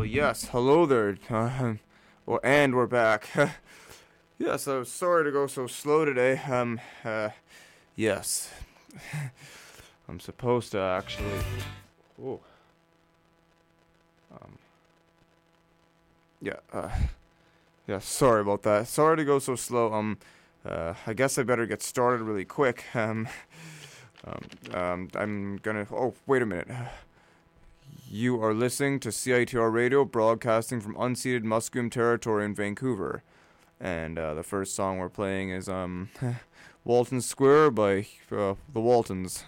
Yes, hello there. And we're back. Yeah, so sorry to go so slow today. Yes. I'm supposed to actually. Oh. Yeah, yeah, sorry about that. Sorry to go so slow. I guess I better get started really quick. I'm gonna. Oh, wait a minute. You are listening to CITR Radio, broadcasting from unceded Musqueam territory in Vancouver. And the first song we're playing is Walton Square by the Waltons.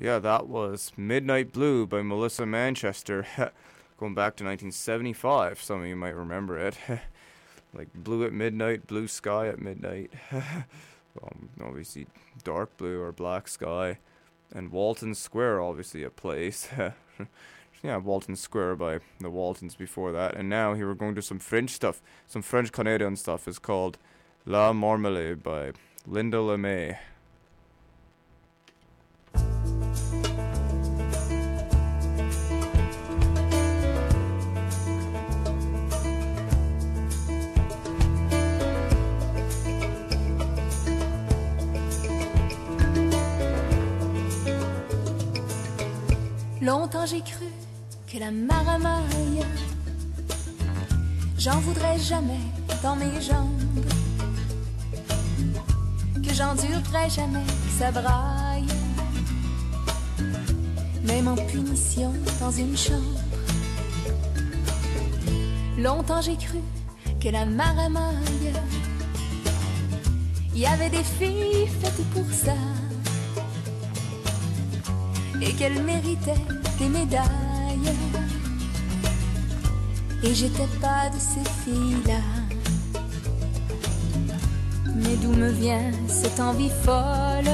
Yeah, that was Midnight Blue by Melissa Manchester, going back to 1975. Some of you might remember it. Like blue at midnight, blue sky at midnight. Obviously dark blue or black sky. And Walton Square, obviously a place. Yeah, Walton Square by the Waltons before that. And now here we're going to some French stuff. Some French Canadian stuff is called La Marmalade by Linda LeMay. Longtemps j'ai cru que la maramaille, j'en voudrais jamais dans mes jambes, que j'endurerais jamais que ça braille, même en punition dans une chambre. Longtemps j'ai cru que la maramaille, y avait des filles faites pour ça, et qu'elle méritait des médailles. Et j'étais pas de ces filles-là. Mais d'où me vient cette envie folle?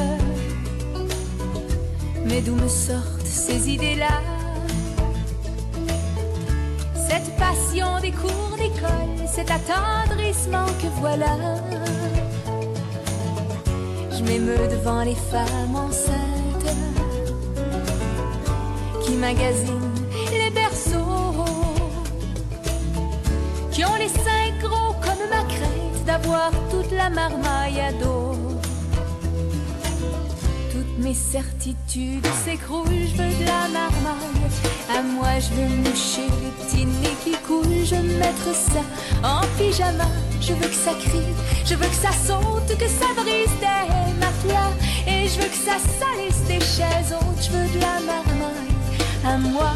Mais d'où me sortent ces idées-là? Cette passion des cours d'école, cet attendrissement que voilà. Je m'émeus devant les femmes enceintes qui magasinent les berceaux, qui ont les seins gros comme ma crainte d'avoir toute la marmaille à dos. Toutes mes certitudes s'écroulent, je veux de la marmaille. À moi je veux moucher les petits nez qui coulent, je veux mettre ça en pyjama. Je veux que ça crie, je veux que ça saute, que ça brise des matelas. Et je veux que ça salisse des chaises hautes, je veux de la marmaille à moi.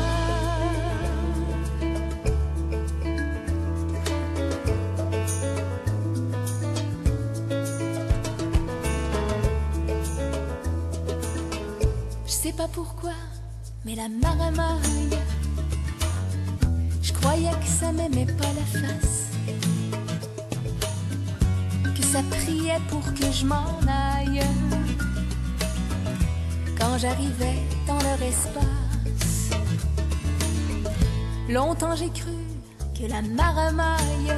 Je sais pas pourquoi, mais la maramaille, je croyais que ça m'aimait pas la face, que ça priait pour que je m'en aille quand j'arrivais dans leur espace. Longtemps j'ai cru que la maramaille,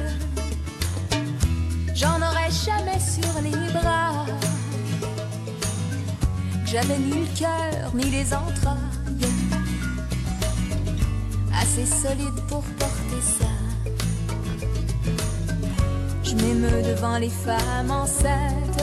j'en aurais jamais sur les bras, que j'avais ni le cœur ni les entrailles assez solides pour porter ça. Je m'émeus devant les femmes enceintes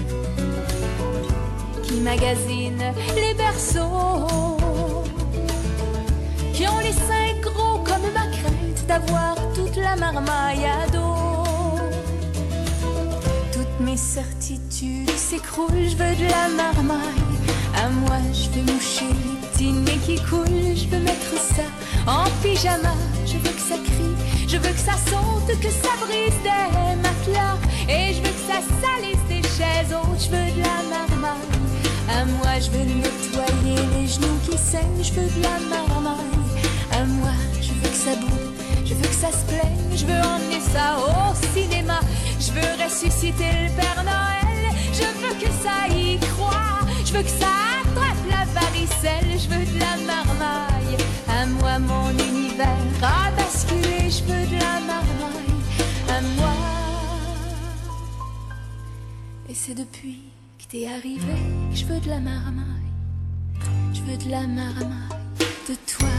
qui magasinent les berceaux, qui ont les seins gros comme ma crainte d'avoir toute la marmaille à dos. Toutes mes certitudes s'écroulent, je veux de la marmaille. À moi je veux moucher les petits nez qui coulent, je veux mettre ça en pyjama. Je veux que ça crie, je veux que ça saute, que ça brise des matelas. Et je veux que ça salisse des chaises hautes, je veux de la marmaille. À moi je veux nettoyer les genoux qui saignent, je veux de la marmaille. À moi je veux que ça bouge, je veux que ça se plaigne, je veux emmener ça au cinéma. Je veux ressusciter le Père Noël, je veux que ça y croit. Je veux que ça attrape la varicelle, je veux de la marmaille. À moi mon univers a basculé, je veux de la marmaille. À moi. Et c'est depuis que t'es arrivé que je veux de la marmaille. Je veux de la marmaille de toi.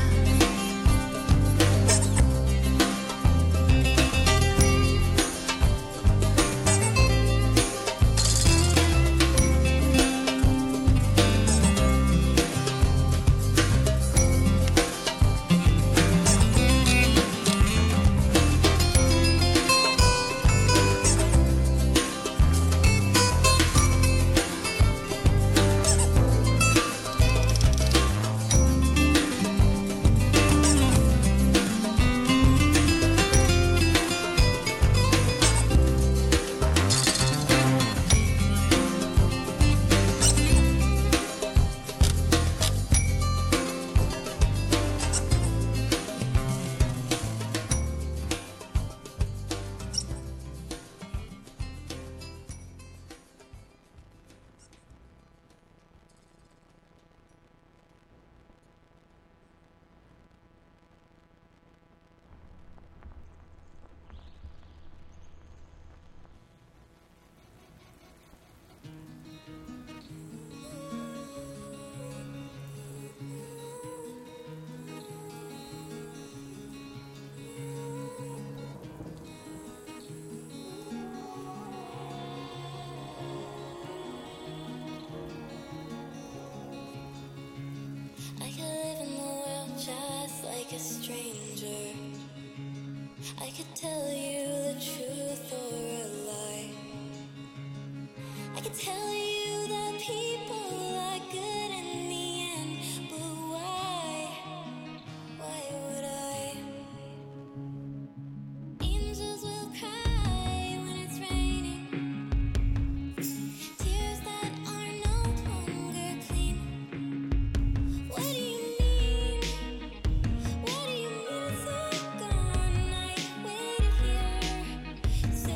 I could tell you the truth or a lie. I could tell you that people are good in the end, but why? Why would I? Angels will cry when it's raining, tears that are no longer clean. What do you mean? What do you mean so gone? I waited here so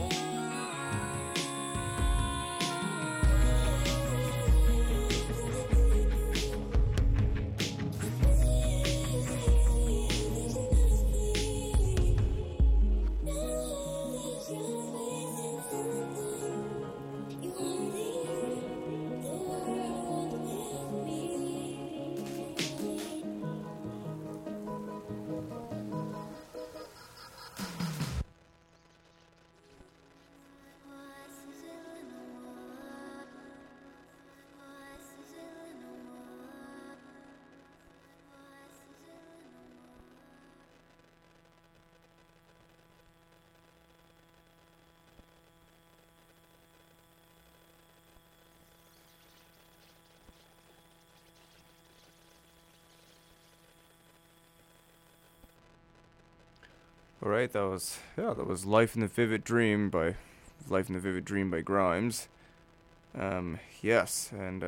All right, that was Life in the Vivid Dream by Grimes. Yes, and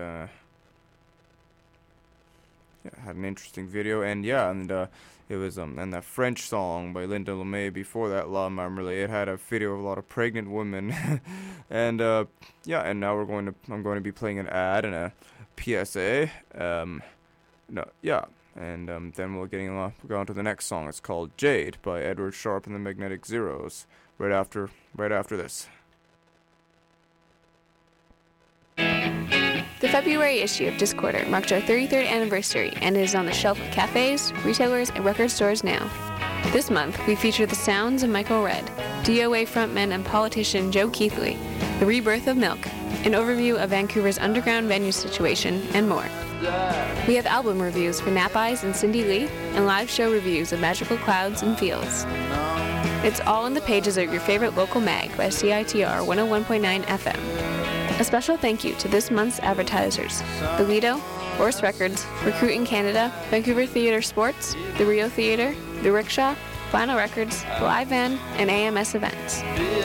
had an interesting video, and it was and that French song by Linda Lemay before that, La Marmelade. It had a video of a lot of pregnant women, and and now I'm going to be playing an ad and a PSA. And then we'll go on to the next song. It's called Jade by Edward Sharpe and the Magnetic Zeros. Right after this. The February issue of Discorder marked our 33rd anniversary and is on the shelf of cafes, retailers, and record stores now. This month, we feature the sounds of Michael Redd, DOA frontman and politician Joe Keithley, the rebirth of Milk, an overview of Vancouver's underground venue situation, and more. We have album reviews for Nap Eyes and Cindy Lee, and live show reviews of Magical Clouds and Fields. It's all in the pages of your favorite local mag by CITR 101.9 FM. A special thank you to this month's advertisers: The Lido, Horse Records, Recruiting Canada, Vancouver Theatre Sports, The Rio Theatre, The Rickshaw, Vinyl Records, The Live Van, and AMS Events.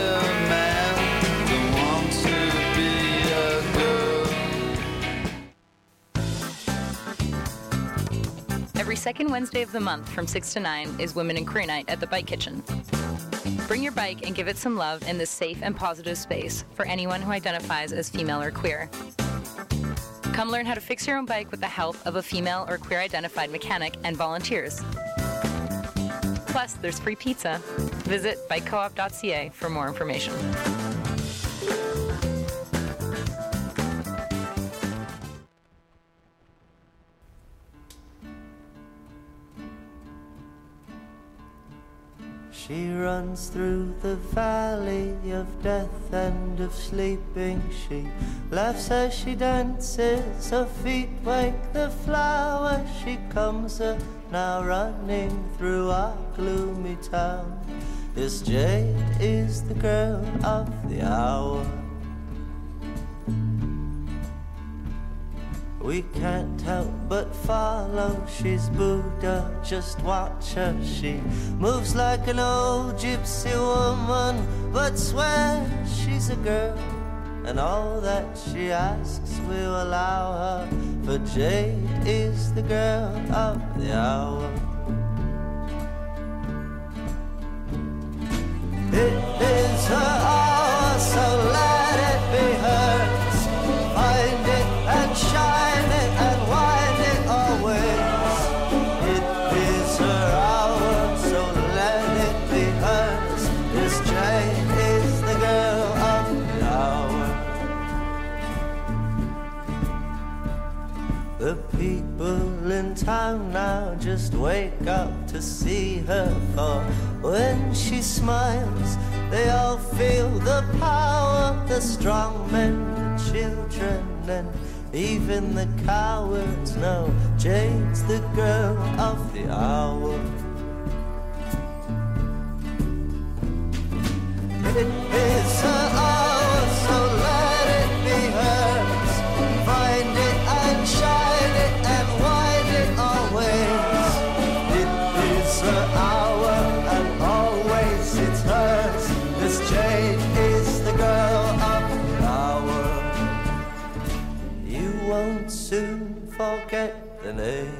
Every second Wednesday of the month from 6 to 9 is Women in Queer Night at the Bike Kitchen. Bring your bike and give it some love in this safe and positive space for anyone who identifies as female or queer. Come learn how to fix your own bike with the help of a female or queer-identified mechanic and volunteers. Plus, there's free pizza. Visit bikecoop.ca for more information. She runs through the valley of death and of sleeping. She laughs as she dances, her feet wake the flowers. She comes now running through our gloomy town. This Jade is the girl of the hour. We can't help but follow, she's Buddha, just watch her. She moves like an old gypsy woman, but swears she's a girl, and all that she asks we'll allow her. For Jade is the girl of the hour. It is her hour, so let it be hers. Find it and shine it and wind it always. It is her hour, so let it be hers. This Jade is the girl of the hour. The people in town now just wake up to see her, for when she smiles they all feel the power. The strong men, the children, and even the cowards know Jade's the girl of the hour. It is her hour, so let it be hers. Find it and shine it and wind it always. It is her hour and always it's hers. This Jade is the girl of the hour. You won't soon forget the name.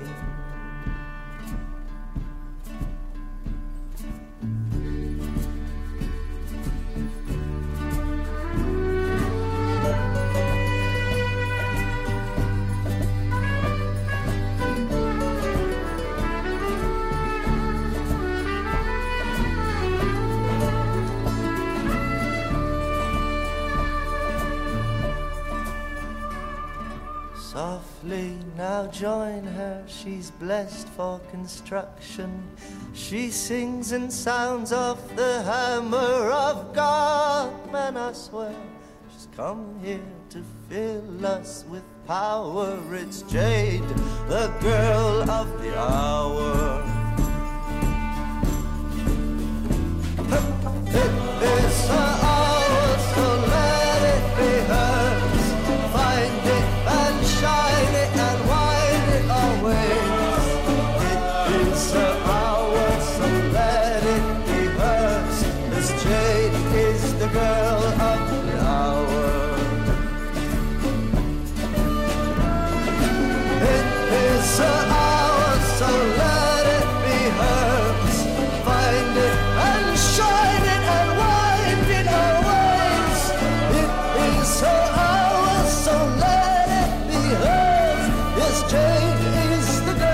Softly now join her, she's blessed for construction. She sings in sounds of the hammer of God. Man, I swear, she's come here to fill us with power. It's Jade, the girl of the hour. It is her hour, so let it be hers. Find it and shine it and wind it always. It is her hour, so let it be hers. This Jade is the girl of the hour. It is her hour, so let it be hers. Find it and shine it and wind it always. It is her hour, so let it be hers. This Jade is the girl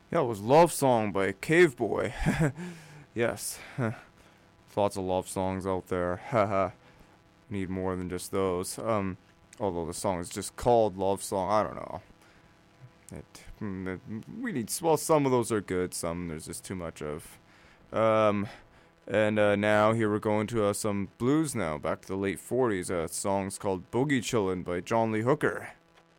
Yeah, it was Love Song by Cave Boy. Yes. Lots of love songs out there. Haha. Need more than just those. Although the song is just called Love Song. I don't know. We need, well, some of those are good. Some there's just too much of. And now here we're going to some blues now. Back to the late 40s. A song's called Boogie Chillin' by John Lee Hooker.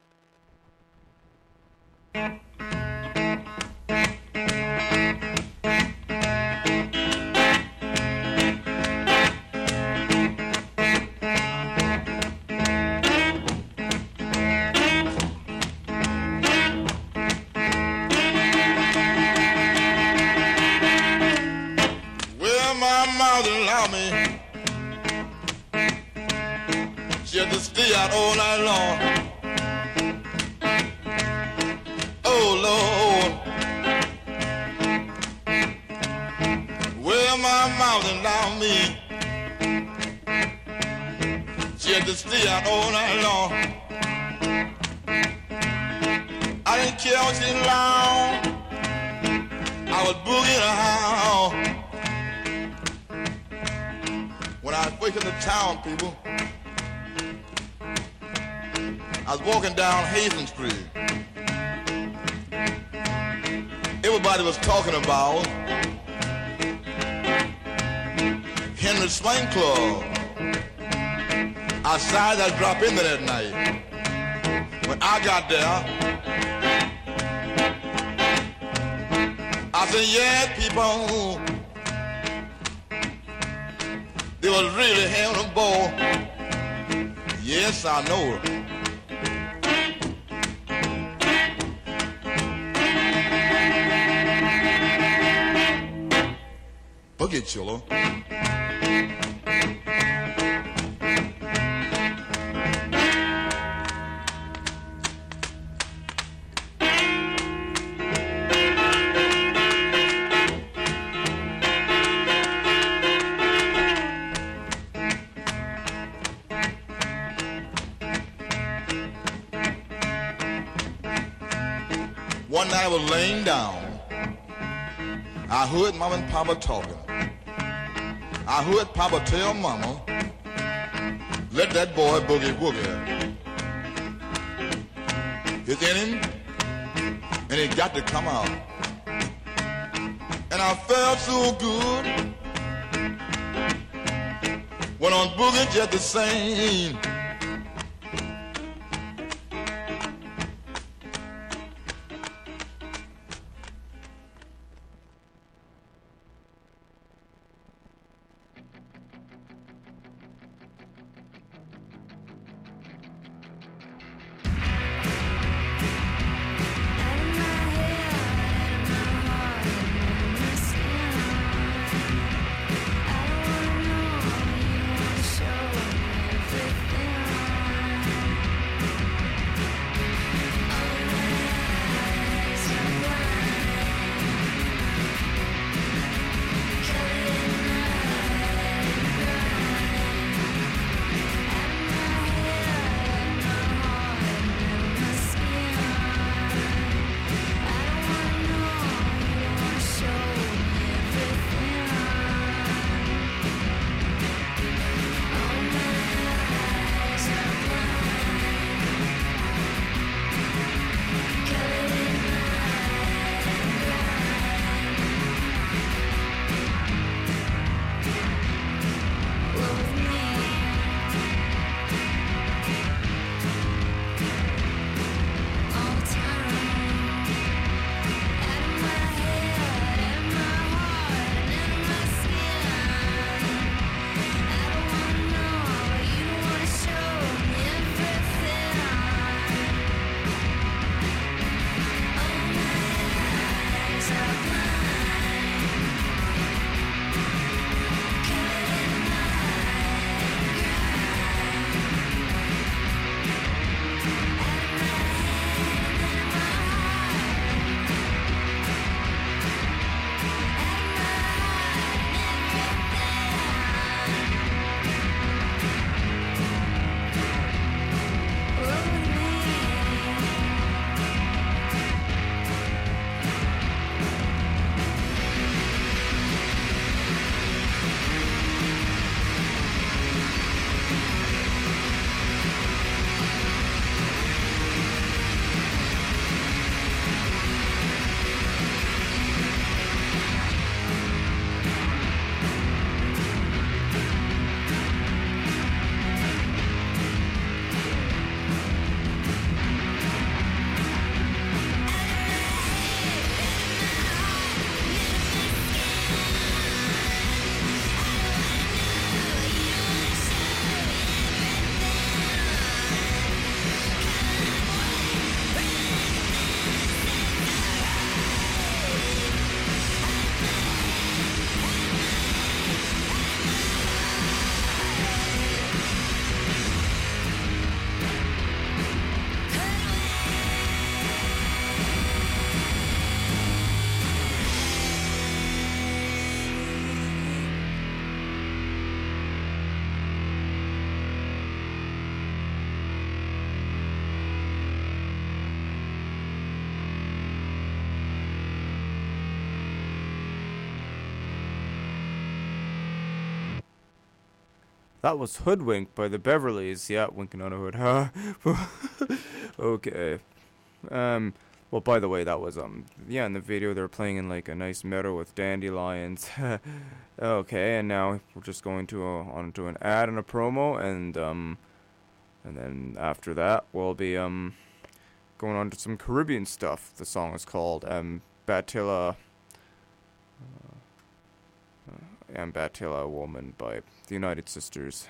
Stay out all night long. Oh Lord, well my mouth allow me. She had to stay out all night long. I didn't care what she loud. I was boogieing around. When I wake in the town, people, I was walking down Hazen Street. Everybody was talking about Henry Swing Club. I decided I'd drop in there that night. When I got there, I said, yeah, people, they was really having a ball. Yes, I know. Boogie Chiller. One night I was laying down. I heard Mama and Papa talking. I heard Papa tell Mama, let that boy boogie woogie. It's in him, and it got to come out. And I felt so good. Went on boogie just the same. Everything That was Hoodwinked by the Beverleys. Yeah, winking on a hood. Huh? Okay. Well, by the way, that was, yeah, in the video they were playing in, like, a nice meadow with dandelions. Okay, and now we're just going to, onto an ad and a promo, and then after that, we'll be, going on to some Caribbean stuff. The song is called, Batilla, Batilla Woman by the United Sisters.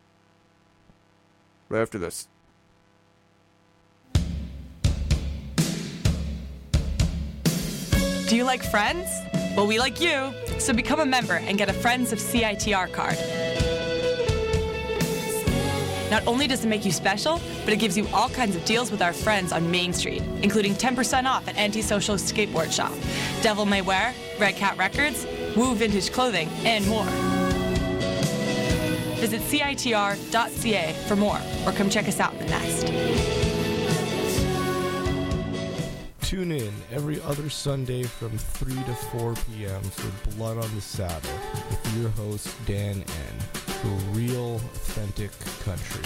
Right after this. Do you like Friends? Well, we like you, so become a member and get a Friends of CITR card. Not only does it make you special, but it gives you all kinds of deals with our friends on Main Street, including 10% off at Antisocial Skateboard Shop, Devil May Wear, Red Cat Records, Woo Vintage Clothing, and more. Visit CITR.ca for more, or come check us out in the Nest. Tune in every other Sunday from 3 to 4 p.m. for Blood on the Saddle with your host, Dan N. For real, authentic country.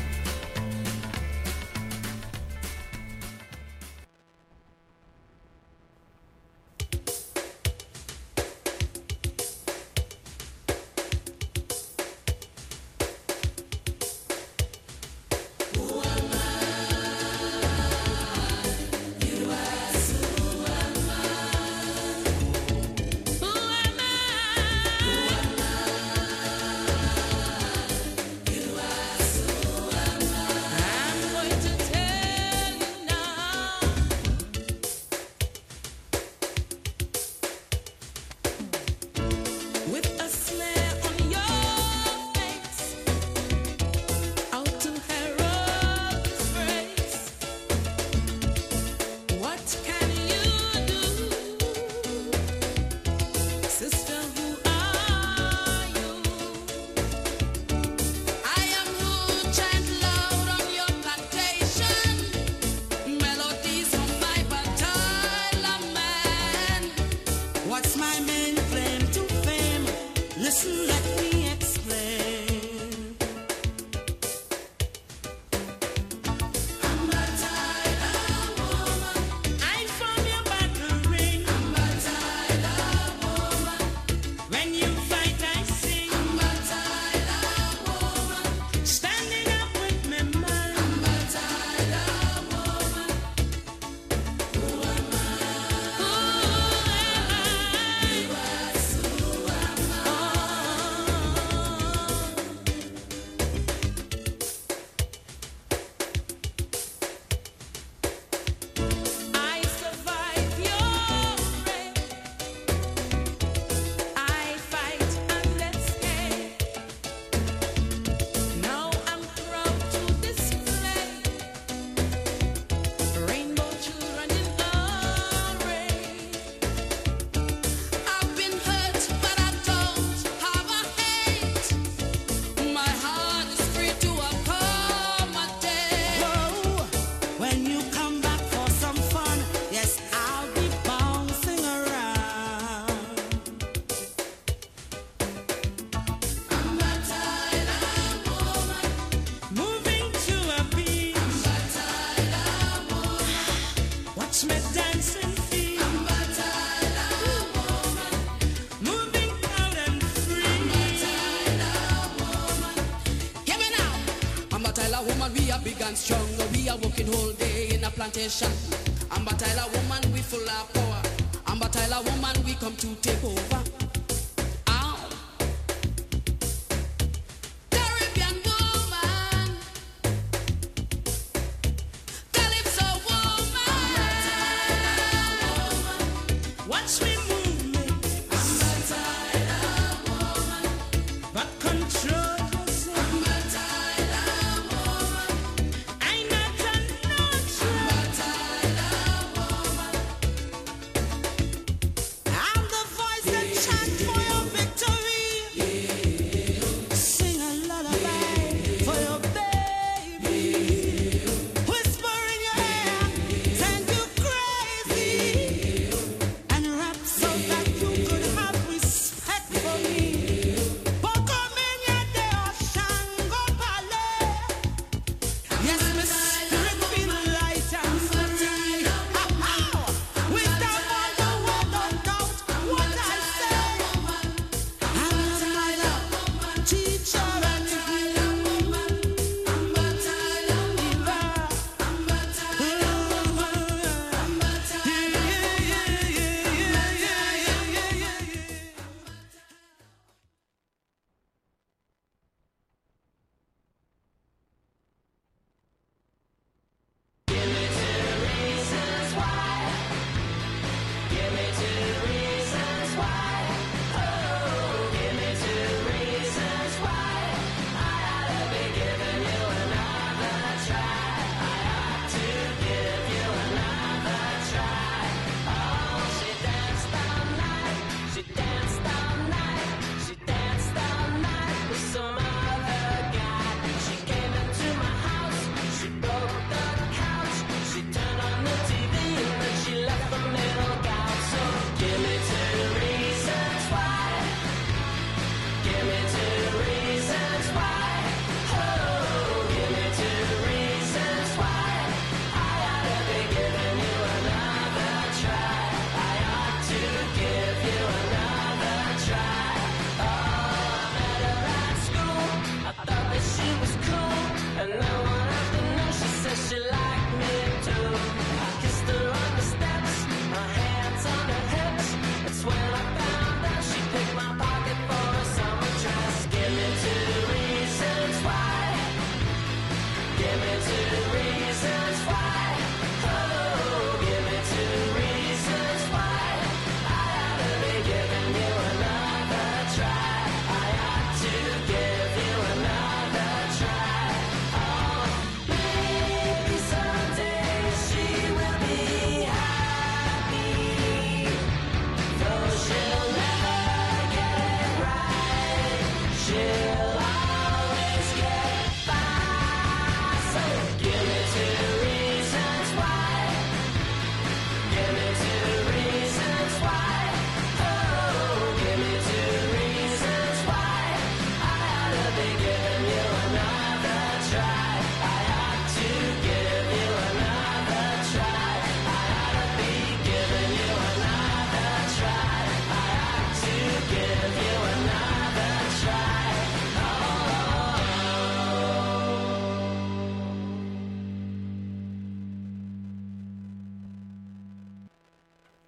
Plantation. Amber Tyler woman, we full of power. Amber Tyler woman, we come to take over. Ow. Caribbean woman, Calypso woman, watch me move me. Amber Tyler woman, but control yourself. Amber Tyler woman, I not I'm the voice that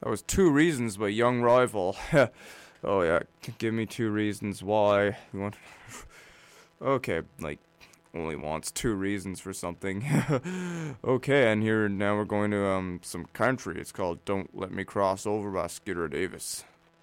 That was Two Reasons by Young Rival. Oh yeah, give me 2 reasons why. You want? Okay, like, only wants 2 reasons for something. Okay, and here now we're going to some country. It's called Don't Let Me Cross Over by Skeeter Davis.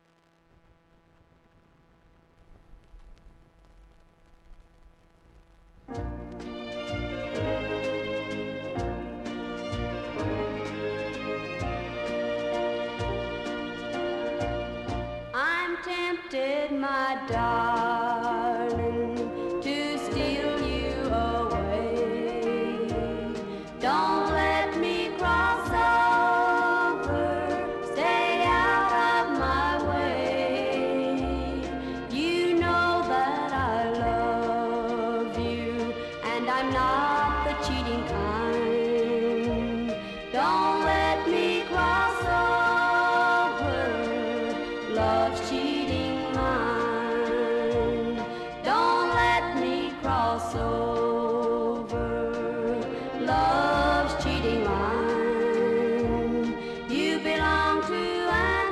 I'm tempted, my darling, to steal you away. Don't let me cross over, stay out of my way. You know that I love you, and I'm not the cheating kind. Don't let me cross over, love's cheating line. Don't let me cross over, love's cheating line. You belong to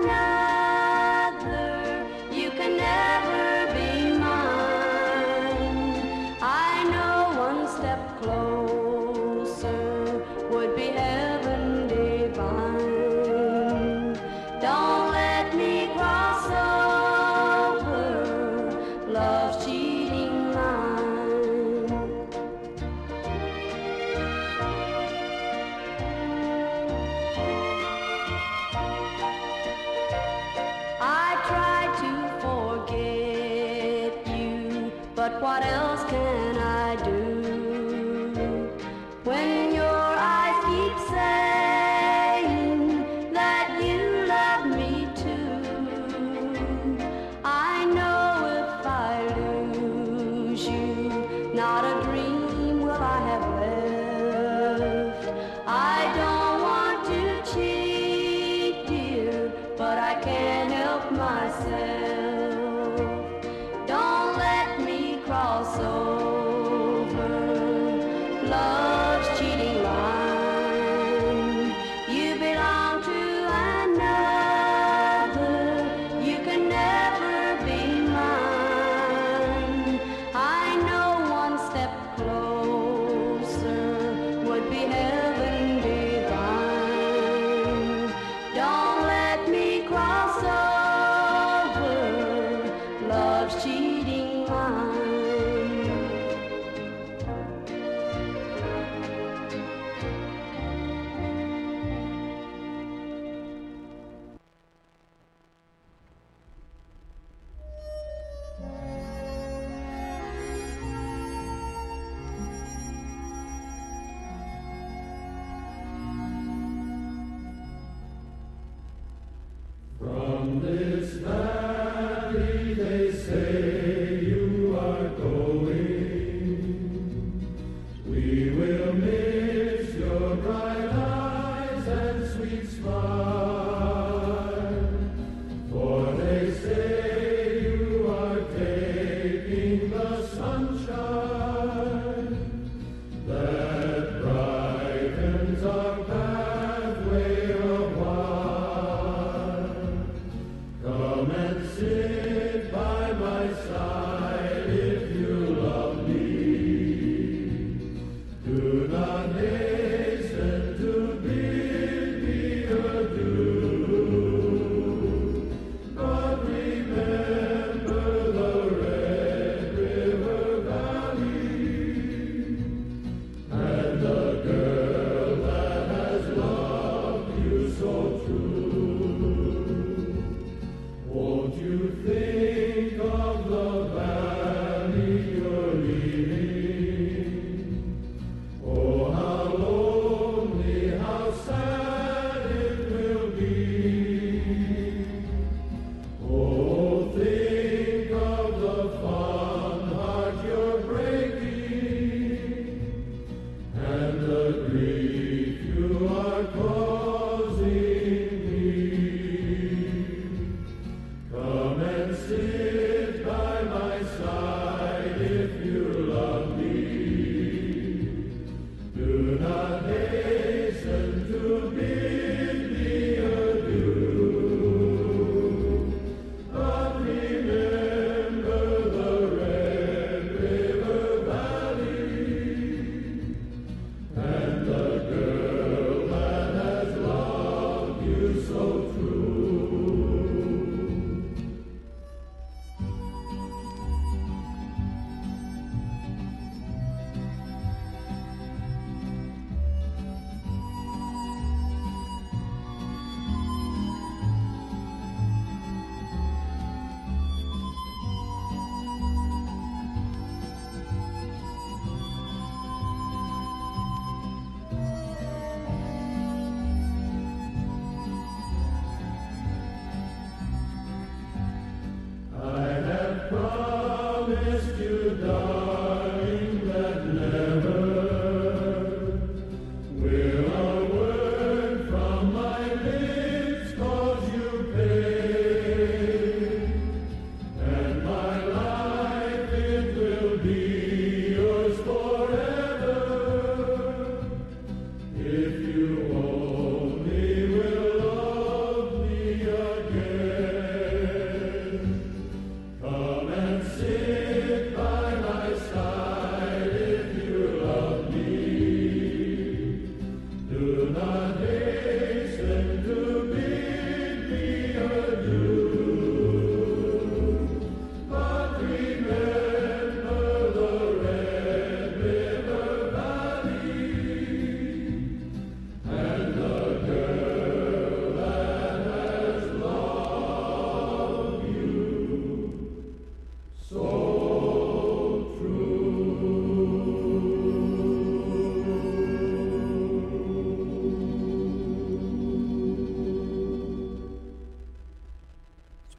another, you can never be mine. I know one step closer would be heaven divine. Don't let me cross over, love's cheating line. I try to forget you, but what else can I do? When your eyes keep saying that you love me too, I know if I lose you, not a dream will I have left. I don't want to cheat, dear, but I can't help myself. Don't let me cross over, love's cheating line. You belong to another, you can never be mine. I know one step closer would be heaven divine. Don't let me cross over, love's cheating line. From this valley they say you are going. We will miss your bright eyes and sweet smile. For they say you are taking the sunshine that brightens our pathway a while. Come and sit by my side if you love me. Do not hasten to bid me adieu, but remember the Red River Valley and the girl that has loved you so true. Won't you think of the valley you're leaving? Oh, how lonely, how sad it will be. Oh, think of the fond heart you're breaking and the grief you are causing me. Come and sit by my side if you love me. Do not hasten to bid me adieu.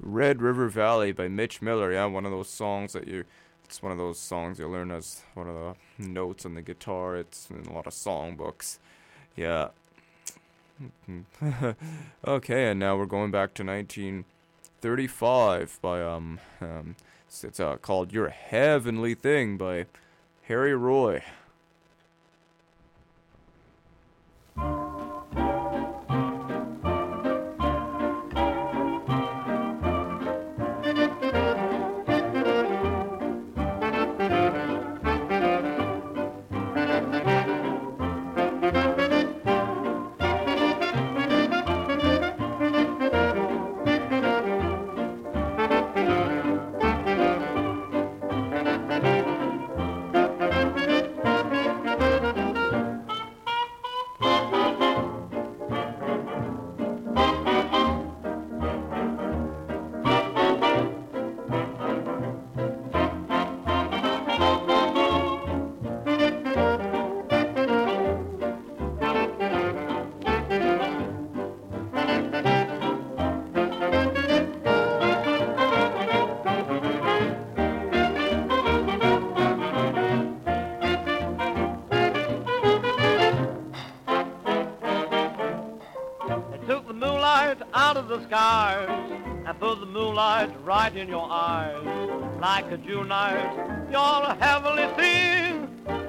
Red River Valley by Mitch Miller. Yeah, one of those songs that it's one of those songs you learn as one of the notes on the guitar. It's in a lot of songbooks. Yeah. Okay, and now we're going back to 1935 by it's called Your Heavenly Thing by Harry Roy. Out of the skies and put the moonlight right in your eyes. Like a June night, you're a heavenly thing.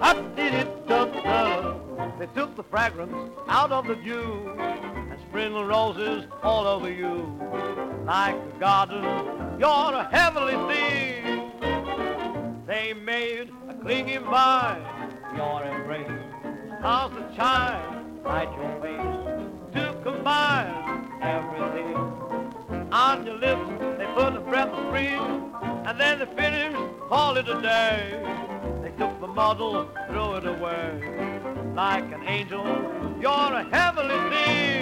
They took the fragrance out of the dew and sprinkled roses all over you. Like a garden, you're a heavenly thing. They made a clinging vine, your embrace. Stars that shine light your face to combine everything. On your lips they put a breath of spring, and then they finished, call it a day. They took the muzzle, threw it away. Like an angel, you're a heavenly thing.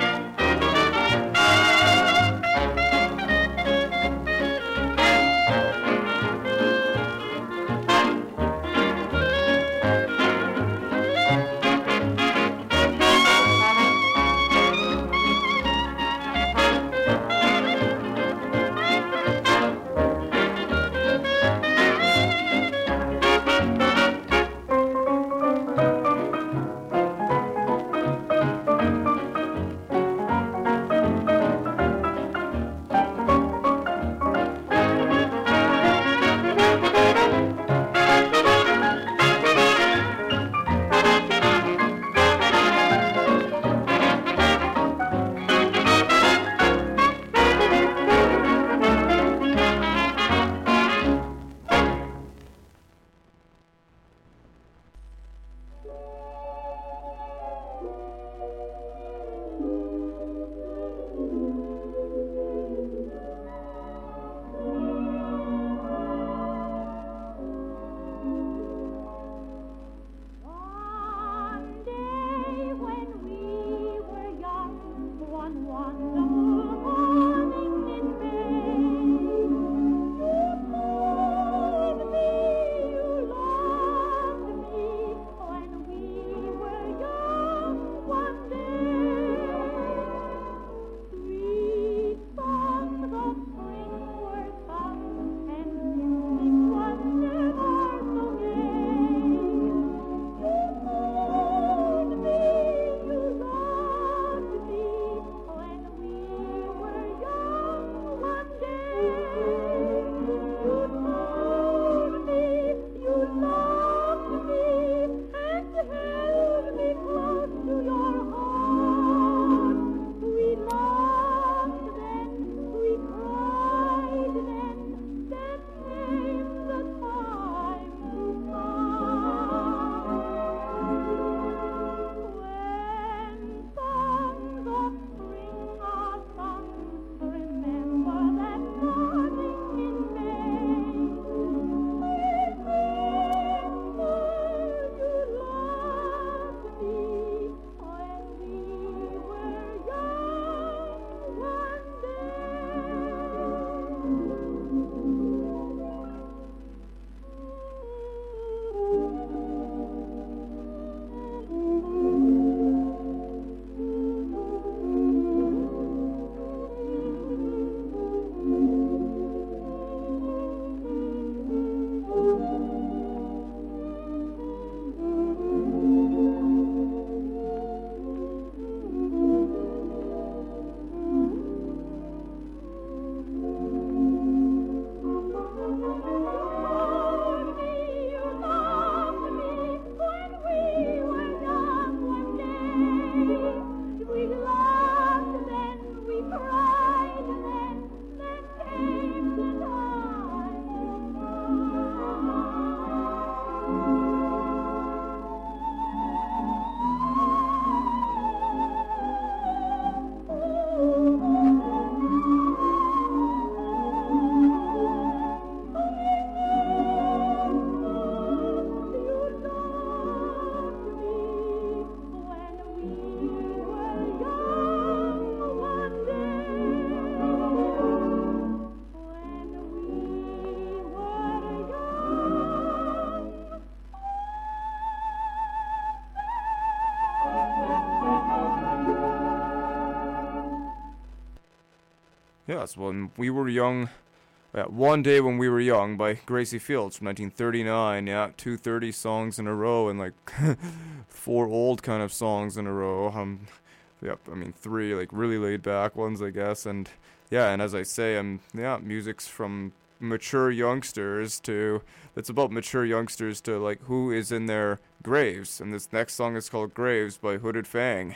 Yes, when we were young. One Day When We Were Young by Gracie Fields from 1939. Yeah, 230 songs in a row and like 4 old kind of songs in a row. Yep, I mean 3 like really laid back ones, I guess. And yeah, and as I say, music's from mature youngsters to, it's about mature youngsters to like who is in their graves. And this next song is called Graves by Hooded Fang.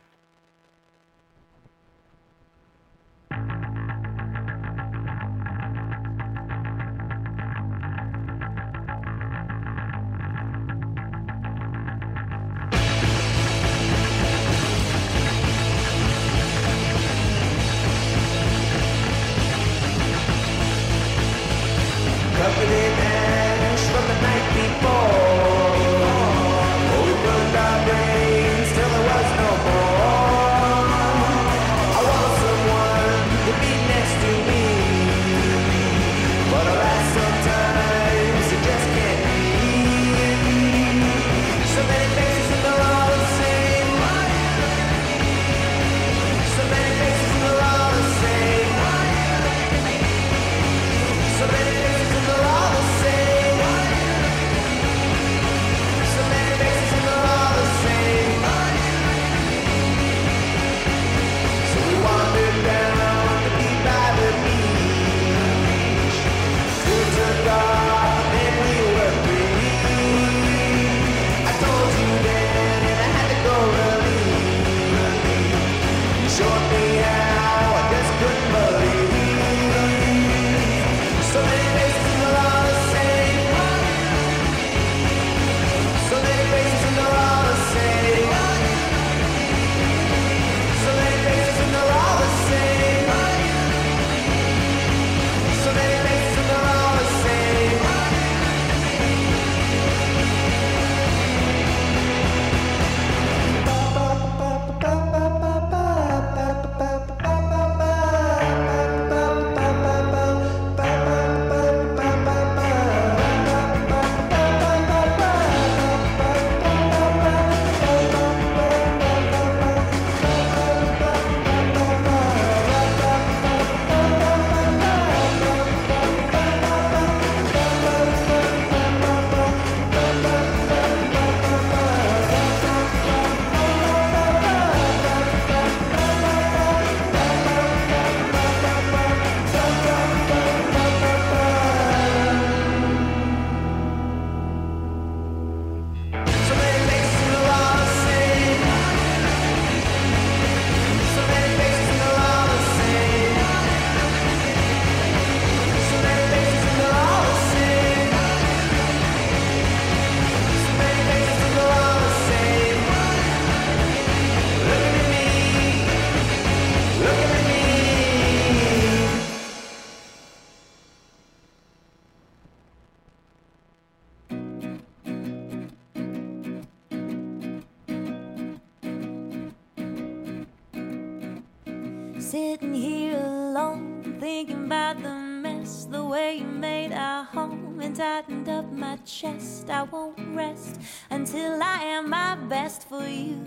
Sitting here alone, thinking about the mess, the way you made our home and tightened up my chest. I won't rest until I am my best for you.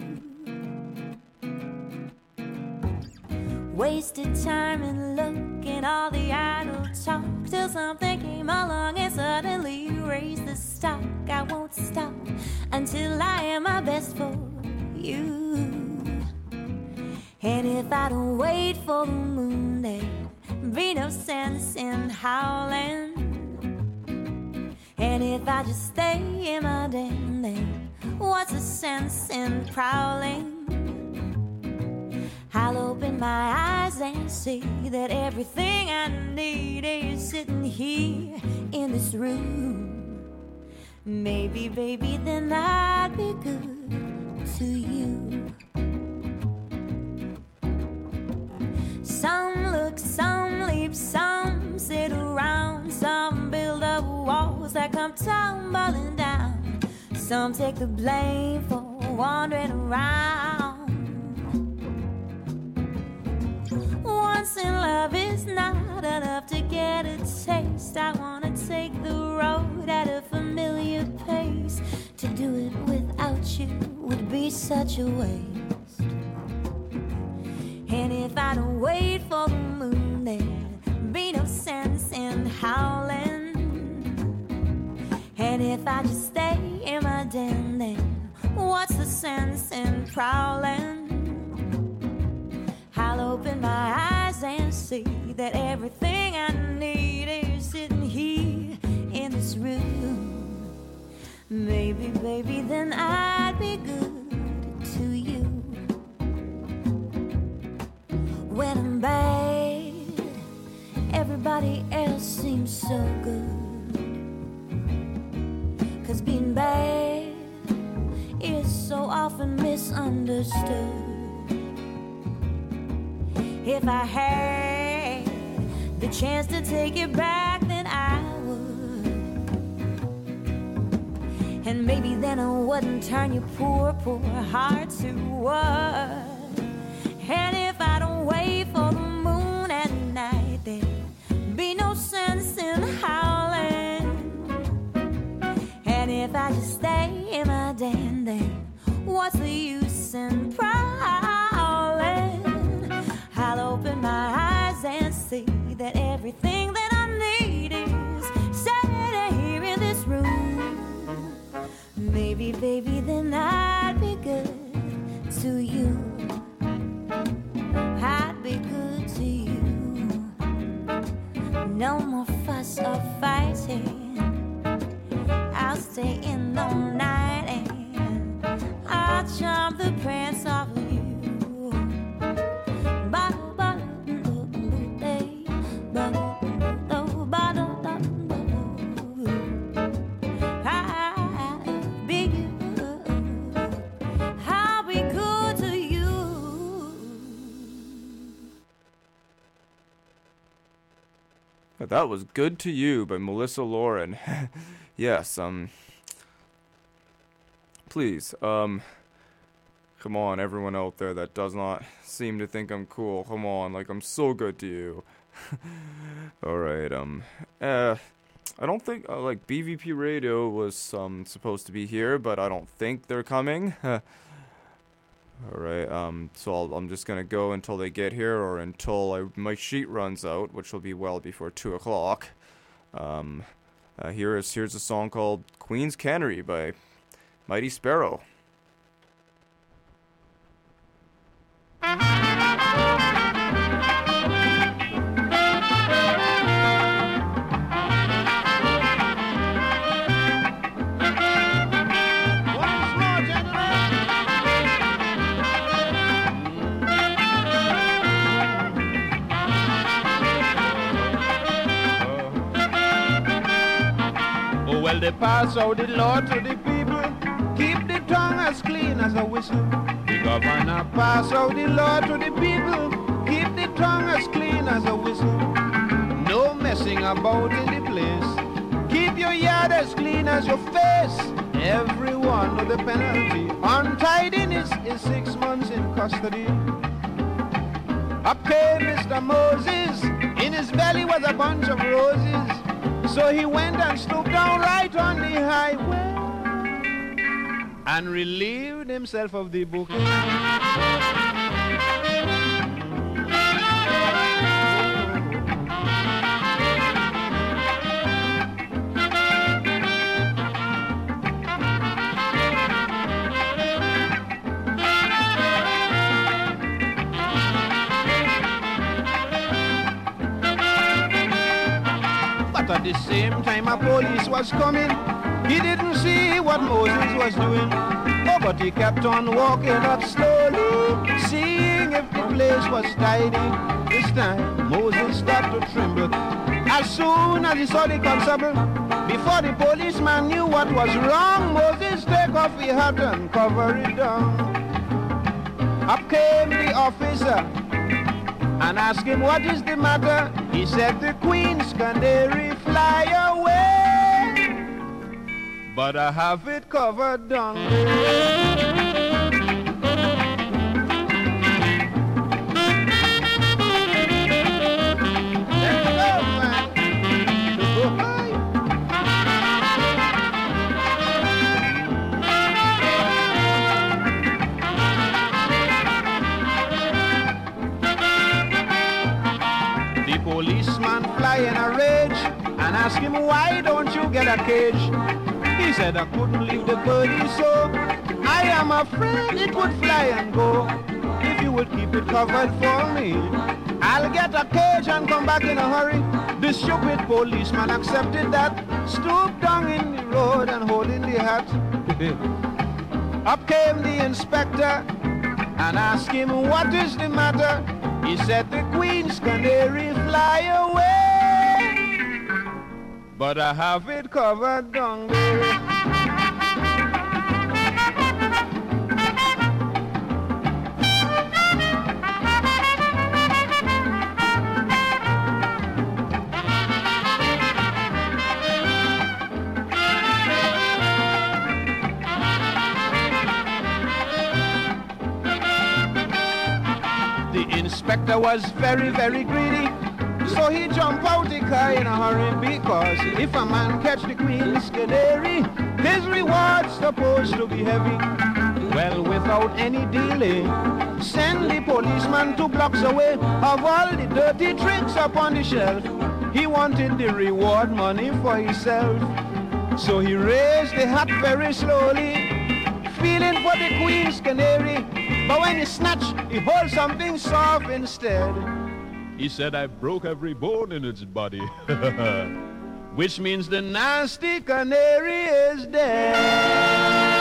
Wasted time and looking all the idle talk till something came along and suddenly raised the stock. I won't stop until I am my best for you. And if I don't wait for the moon, there'd be no sense in howling. And if I just stay in my den, then what's the sense in prowling? I'll open my eyes and see that everything I need is sitting here in this room. Maybe, baby, then I'd be good to you. Some look, some leap, some sit around, some build up walls that come tumbling down. Some take the blame for wandering around. Once in love is not enough to get a taste. I wanna take the road at a familiar pace. To do it without you would be such a waste. And if I don't wait for the moon, then And if I just stay in my den, then what's the sense in prowling? I'll open my eyes and see that everything I need is sitting here in this room. Maybe, baby, then I'd be good to you. When I'm bad, everybody else seems so good. 'Cause being bad is so often misunderstood. If I had the chance to take it back, then I would. And maybe then I wouldn't turn your poor, poor heart to wood. And if I don't wait for the moon at night, there'd be no sense in howling. And if I just stay in my den, then what's the use in prowling? I'll open my eyes and see that everything that I need is sitting here in this room. Maybe, baby, then I'd be good to you. I'd be good to you. No more fuss or fighting. I'll stay in all night and I'll charm the prince off of you. That was Good to You by Melissa Lauren. Yes, please, come on, everyone out there that does not seem to think I'm cool, come on, like, I'm so good to you. Alright, I don't think, like, BVP Radio was, supposed to be here, but I don't think they're coming. Alright, so I'm just gonna go until they get here, or until my sheet runs out, which will be well before 2 o'clock. Here's a song called Queen's Cannery by Mighty Sparrow. Well, they pass out the law to the people, keep the tongue as clean as a whistle. The governor pass out the law to the people, keep the tongue as clean as a whistle. No messing about in the place, keep your yard as clean as your face. Everyone with the penalty, untidiness is 6 months in custody. Up came Mr. Moses, in his belly was a bunch of roses. So he went and stooped down right on the highway and relieved himself of the bouquet. At the same time a police was coming, he didn't see what Moses was doing. Oh, but he kept on walking up slowly, seeing if the place was tidy. This time Moses started to tremble as soon as he saw the constable. Before the policeman knew what was wrong, Moses take off his hat and cover it down. Up came the officer and asked him what is the matter. He said the Queen's Canary fly away, but I have it covered down there. Policeman fly in a rage and ask him, why don't you get a cage? He said I couldn't leave the birdie, so I am afraid it would fly and go. If you would keep it covered for me, I'll get a cage and come back in a hurry. The stupid policeman accepted that, stooped down in the road and holding the hat. Up came the inspector and asked him what is the matter. He said the Queen's canary fly away, but I have it covered down there. Inspector was very, very greedy, so he jumped out the car in a hurry, because if a man catch the Queen's canary, his reward's supposed to be heavy. Well, without any delay, send the policeman 2 blocks away of all the dirty tricks up on the shelf. He wanted the reward money for himself, so he raised the hat very slowly, feeling for the Queen's canary. But when he snatched, he hold something soft instead. He said, I broke every bone in its body. Which means the nasty canary is dead.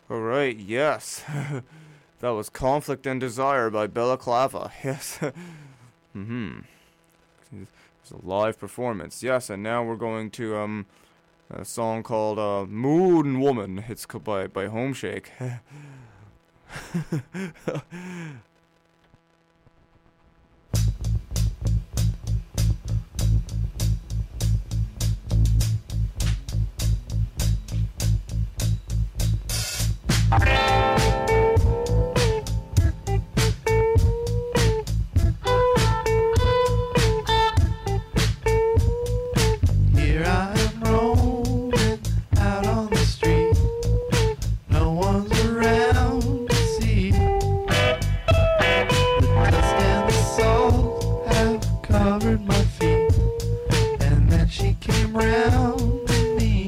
All right, yes. That was Conflict and Desire by Bella Clava. Yes. It's a live performance. Yes, and now we're going to a song called Moon Woman. It's by Homeshake. Here I am rolling out on the street. No one's around to see. The dust and the salt have covered my feet. And then she came round to me.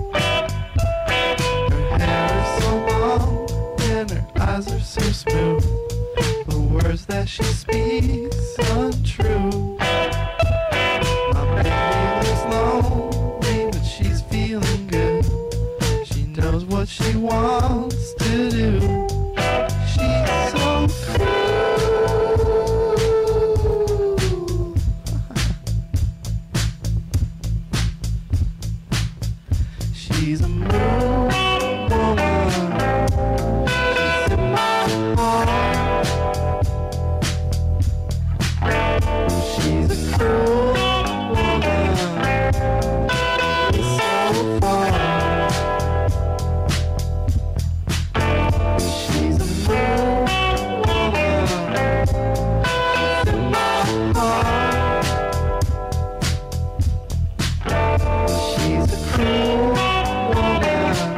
Her hair is so long and her eyes are so smooth. The words that she speaks untrue. My baby looks lonely, but she's feeling good. She knows what she wants to do. She's so cool. She's a moon woman. She's in my heart. She's a cruel woman. So far. She's a moon woman. She's in my heart. She's a cruel woman.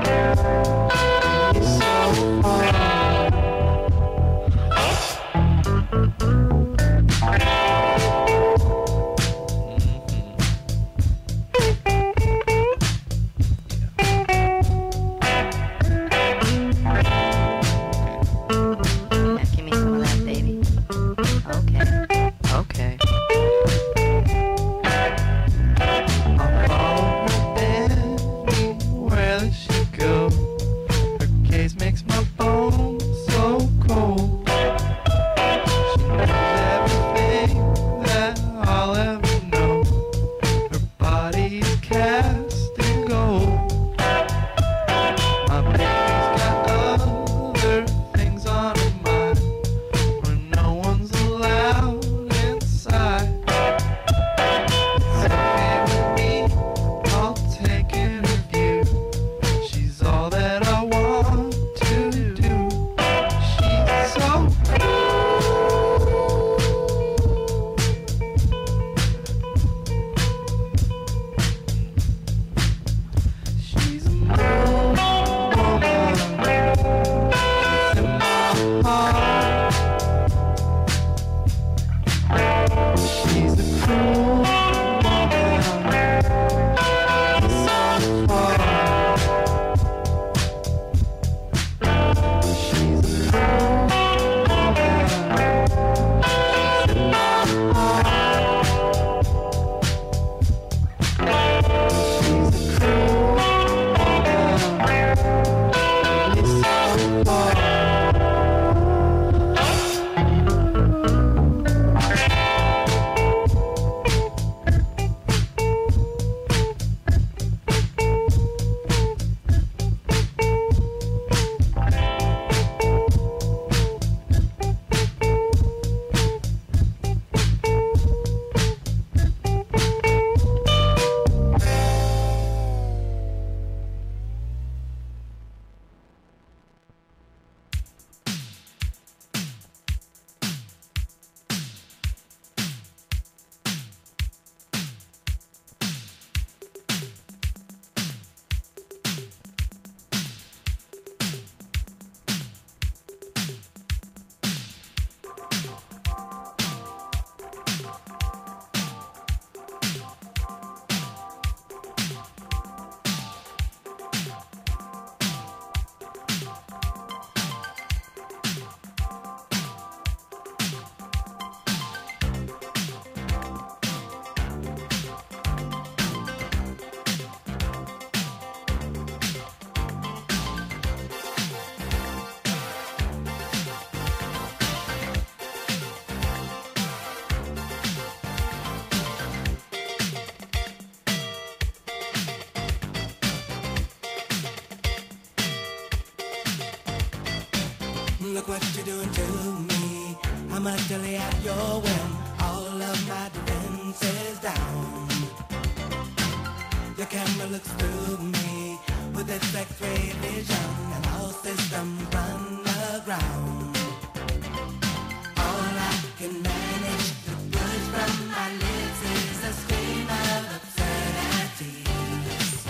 Look what you're doing to me. I'm utterly at your whim. All of my defenses down. Your camera looks through me with its X-ray vision, and all systems run aground. All I can manage to push from my lips is a scream of absurdities.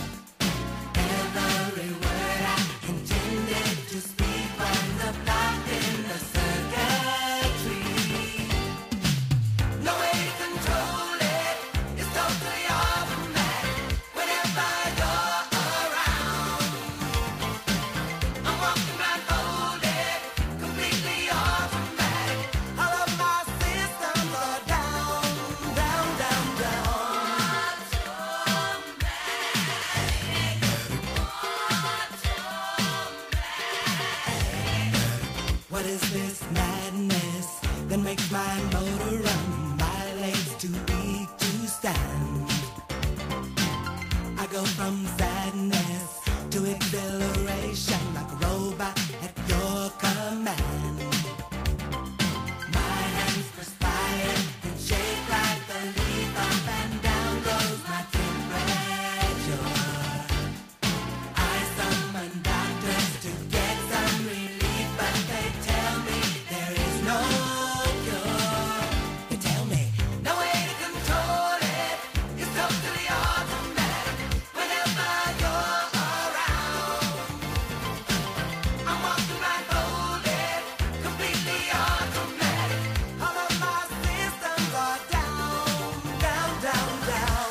Every word I intended to speak winds up locked in the circuitry. No way to control it. It's totally automatic. Whenever you're around, I'm walking blindfolded, completely automatic. All of my systems are down, down, down, down. What is this madness that makes my motor run? My legs too weak to stand. I go from sadness to exhilaration like a robot at your command. My hands perspire and shake like a leaf. Up and down goes my temperature. I summon doctors to get some relief, but they tell me there is no cure. They tell me no way to control it. It's totally automatic. Whenever you're around, I'm walking blindfolded, completely automatic. All of my systems are down, down, down, down.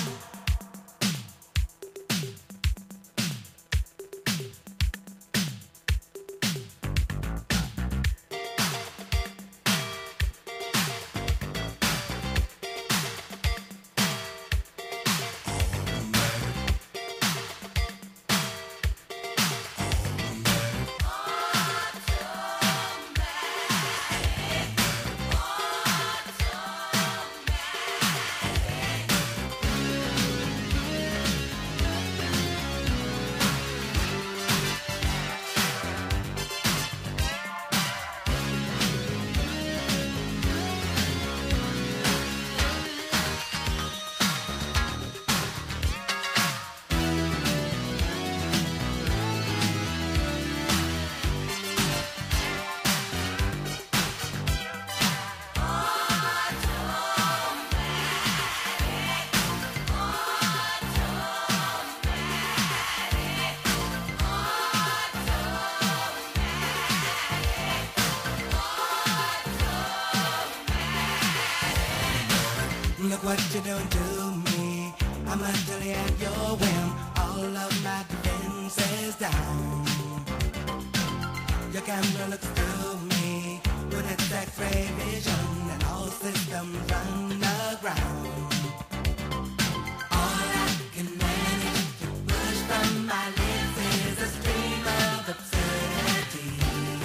Look what you're doing to me. I'm utterly at your whim. All of my defenses down. Your camera looks through me with its X-ray vision, and all systems run aground. All I can manage to push from my lips is a stream of absurdity.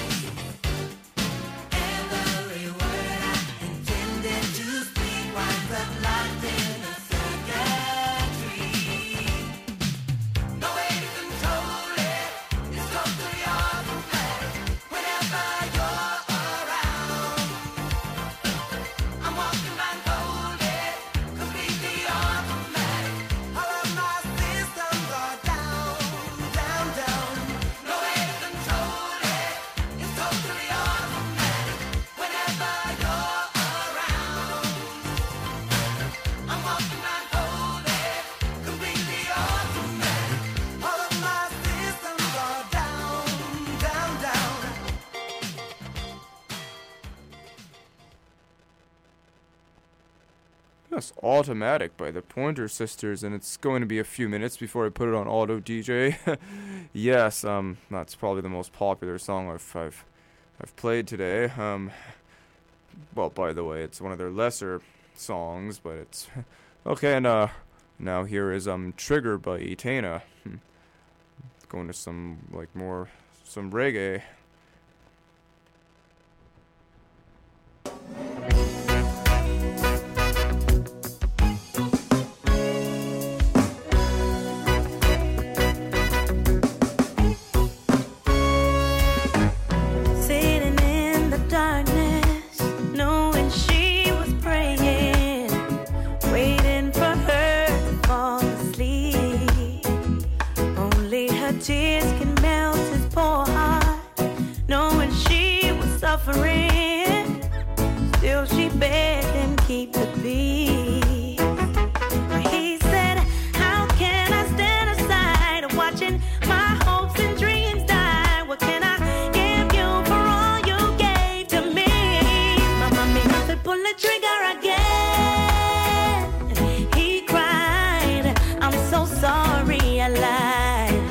Every word I intended to speak winds up locked in a circuitry. No way to control it. It's totally automatic. Whenever you're around, I'm walking blindfolded, completely automatic. All of my systems are down, down, down. No way to control it. It's totally automatic. Whenever you're around, I'm walking blindfolded, completely automatic. All of my systems are down, down, down. That's Automatic by the Pointer Sisters, and it's going to be a few minutes before I put it on Auto DJ. Yes, that's probably the most popular song I've played today. Well, by the way, it's one of their lesser songs, but it's okay. And now here is Trigger by Etana. Going to some some reggae. Say her tears can melt his poor heart. Knowing she was suffering, still she begged him keep the peace. But he said, how can I stand aside watching my hopes and dreams die? What can I give you for all you gave to me? My mommy to pull the trigger again. He cried, I'm so sorry I lied.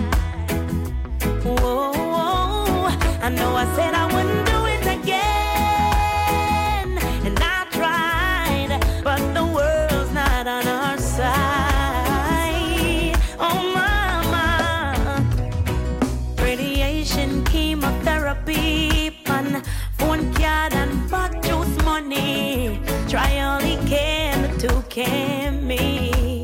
Whoa, I know I said I wouldn't do it again, and I tried, but the world's not on our side. Oh mama, radiation, chemotherapy, pan, phone card and back juice money. Try all he can to can me.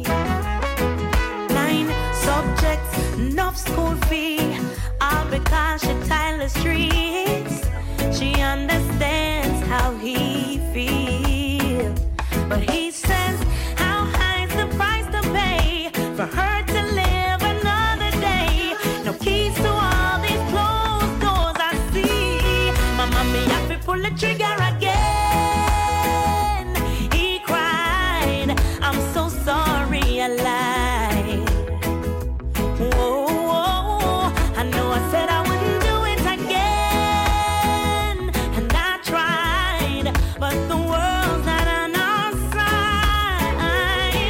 9 subjects, enough school fee, all because she tiled the streets. She understands how he feels, but he says, how high's the price to pay for her to live another day? No keys to all these closed doors I see. My mommy, I feel pull the trigger again. He cried, I'm so sorry I lied. Whoa, I know I said I wouldn't do it again, and I tried, but the world's not on our side.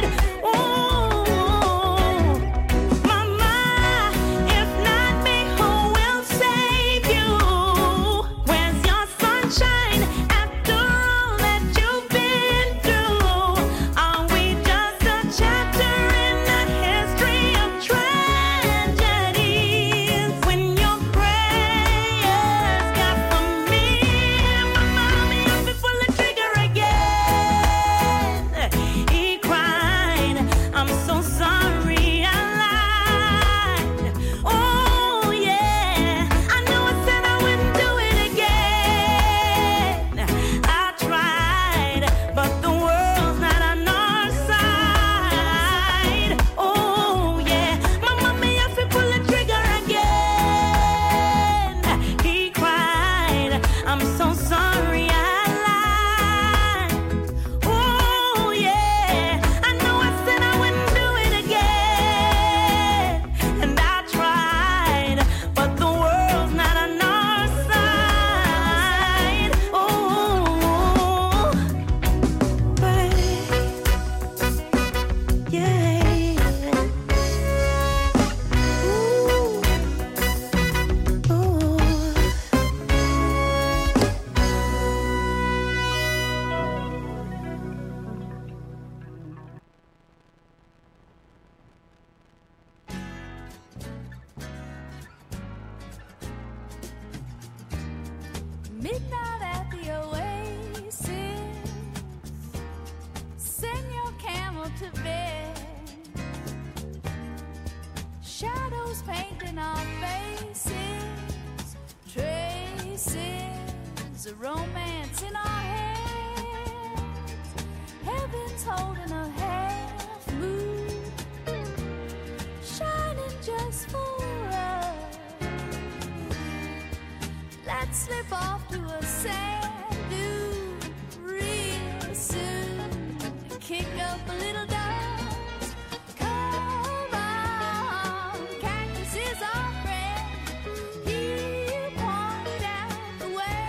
Ooh, mama, if not me, who will save you? Where's your sunshine after all that you've been through? Are we just a chapter in the history of tragedies? When your prayers got for me, my mommy, I feel pull the trigger again. He cried, I'm so sorry I lied. Oh yeah, I know I said I wouldn't do it again. I tried, but the world's not on our side. Oh yeah, my mommy, I feel pull the trigger again. He cried, I'm so sorry I lied. Oh yeah, I know I said I wouldn't do it again, and I tried, but the world's not on our side. Oh, but yeah. Ooh. Midnight at the oasis, send your camel to bed. Shadows painting our faces, traces of romance in our heads. Heaven's holding a half moon, shining just for us. Let's slip off to a sand dune real soon. Kick up a little dust. Come on, cactus is our friend. He'll point out the way.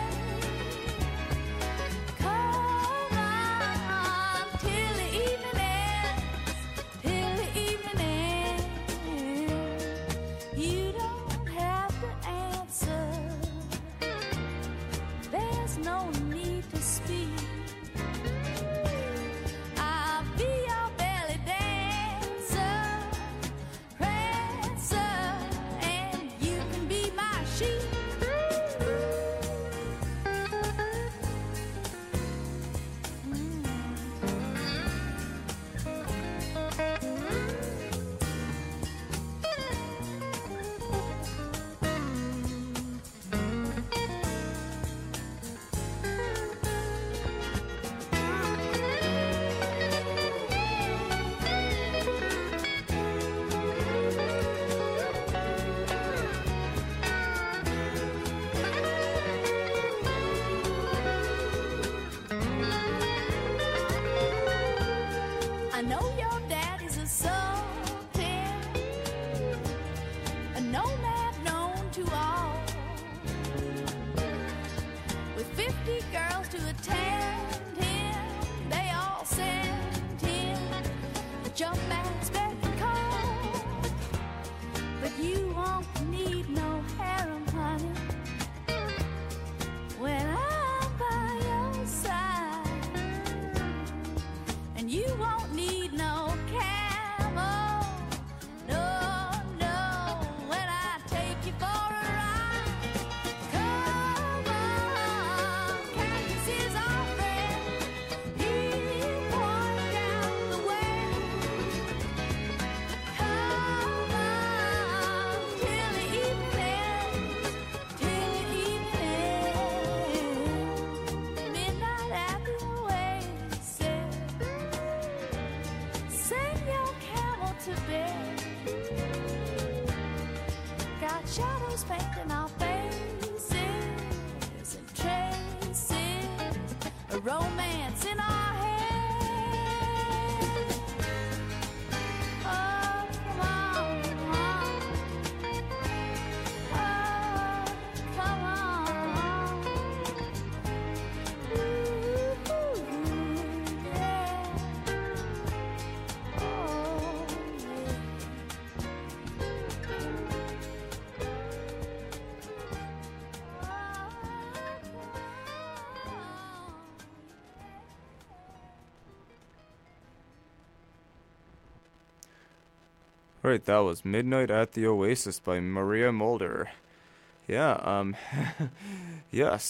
Come on, till the evening ends. Till the evening ends. You don't have to answer. There's no need known I've known to all. With 50 girls to attend him, they all sent him a jump man's beck and call. But you won't need no harem, honey, when I'm by your side. And you won't need no camel, no, no, when I take you for a ride. Come on, Cactus is our friend, he'll point out the way. Come on, till the evening, midnight at the oasis. Send your camel to bed. Got shadows painting our faces and traces, a romance in our head. Oh, come on, oh, come on. Ooh, yeah. Oh, Right, that was Midnight at the Oasis by Maria Mulder. Yeah, yes,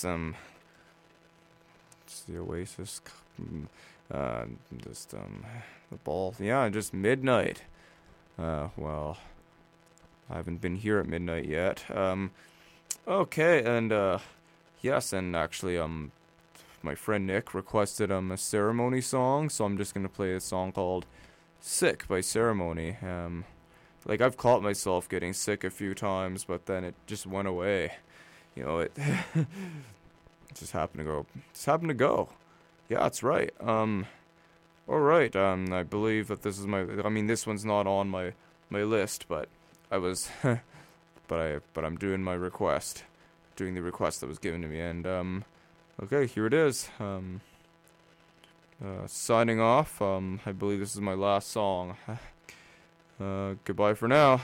it's the Oasis, just, the ball, yeah, just midnight. Well, I haven't been here at midnight yet. Okay, and, yes, and actually, my friend Nick requested, a Ceremony song, so I'm just gonna play a song called Sick by Ceremony. Like, I've caught myself getting sick a few times, but then it just went away. You know, it just happened to go. Just happened to go. Yeah, that's right. Alright, I believe that this is this one's not on my list, but I was, but I'm doing my request. Doing the request that was given to me, and, okay, here it is. Signing off, I believe this is my last song. Goodbye for now.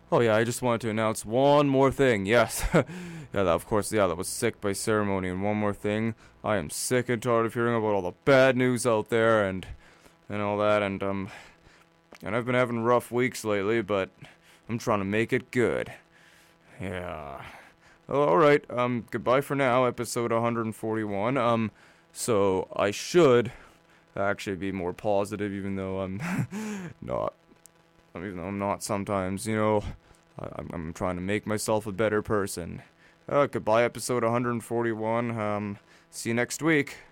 Oh yeah, I just wanted to announce one more thing. Yes, that was sick by ceremony. And one more thing, I am sick and tired of hearing about all the bad news out there and all that. And I've been having rough weeks lately, but I'm trying to make it good. Yeah. Oh, all right. Goodbye for now. Episode 141. So I should actually be more positive, even though I'm not. Even though I'm not sometimes, I'm trying to make myself a better person. Goodbye, episode 141. See you next week.